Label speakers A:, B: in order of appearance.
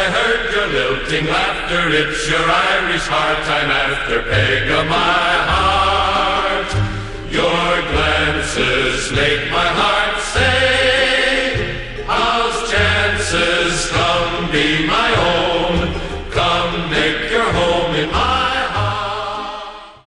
A: I heard your lilting laughter. It's your Irish heart I'm after, peg of my heart. Your glances make my heart say, how's chances? Come be my own, come make